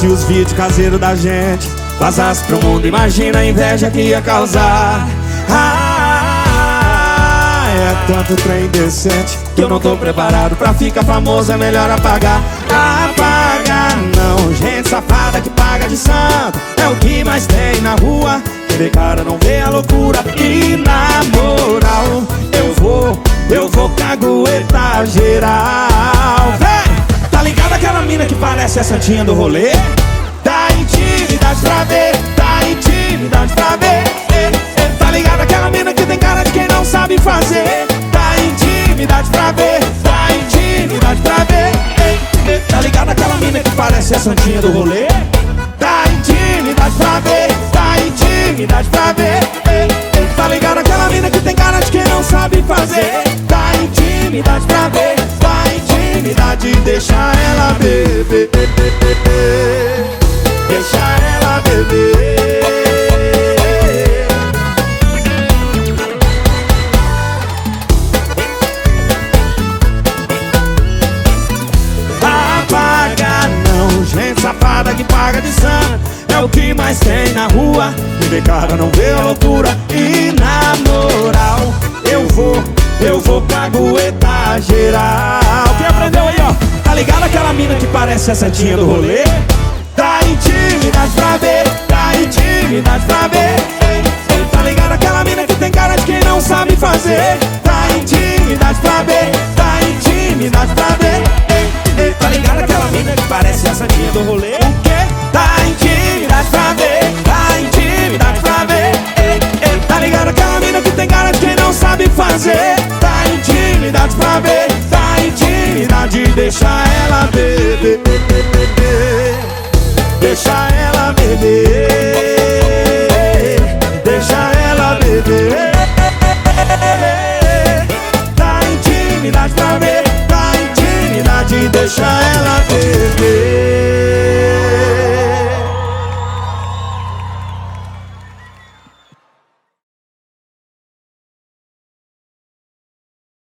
Se os vídeos caseiros da gente vazasse pro mundo, imagina a inveja que ia causar. É tanto trem decente que eu não tô preparado pra ficar famoso, é melhor apagar. Apagar não, gente safada que paga de santo é o que mais tem na rua. Querer cara não vê a loucura. E na moral, eu vou caguetar geral. Vem! Tá ligado aquela mina que parece a santinha do rolê? Dá intimidade pra ver, dá intimidade pra ver. Tá ligado aquela mina que tem cara de quem não sabe fazer? Dá intimidade pra ver, dá intimidade pra ver. Tá ligado aquela mina que parece a santinha do rolê? Dá intimidade pra ver, dá intimidade pra ver. Tá ligado aquela mina que tem cara de quem não sabe fazer? Dá intimidade pra ver, dá intimidade, deixa ela beber. Deixa ela beber. Apaga não, gente safada que paga de santo é o que mais tem na rua. E vê cara não vê a loucura. E na moral, eu vou caguetar geral. Quem aprendeu aí, ó? Tá ligado aquela mina que parece a santinha do rolê? Dá intimidade pra ver, dá intimidade pra ver. Tá ligado aquela mina que tem cara de quem não sabe fazer? Dá intimidade pra ver, dá intimidade pra ver. Tá ligado aquela mina que parece a santinha do rolê? O quê? Dá intimidade pra ver, dá intimidade pra ver. Tá ligado aquela mina que tem cara de quem não sabe fazer? Dá intimidade pra ver, dá intimidade, deixa ela beber. Deixa ela beber. Deixa ela beber. Dá intimidade pra ver, dá intimidade, deixa ela